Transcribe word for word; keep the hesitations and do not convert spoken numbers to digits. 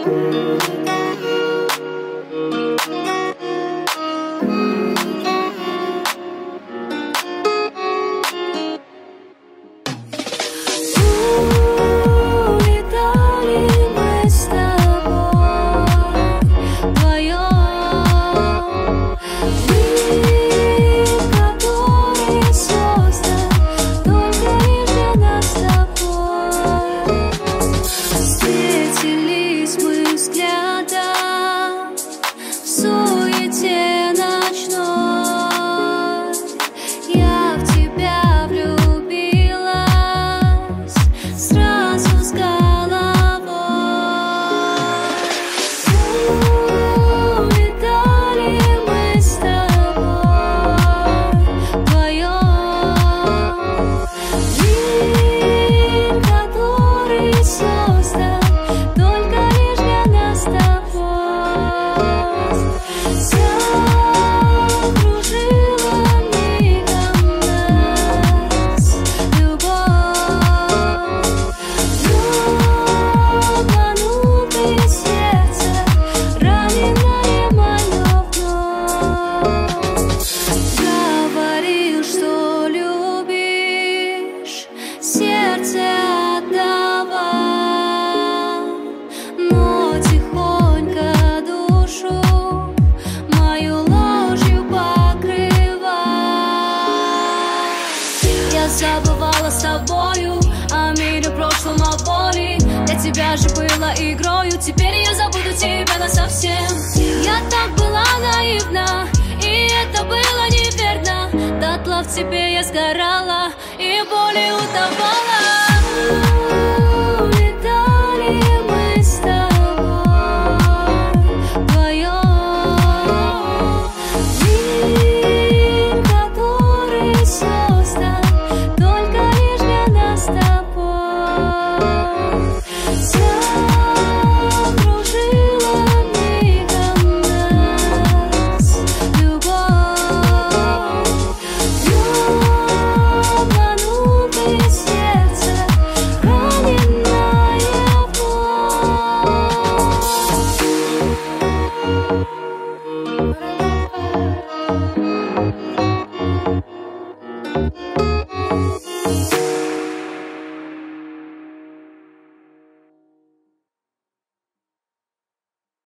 Забывала с тобою о мире, прошлом, о боли. Для тебя же было игрою, теперь я забуду тебя насовсем. Я так была наивна, и это было неверно. Дотла в тебе я сгорала и боли утопала.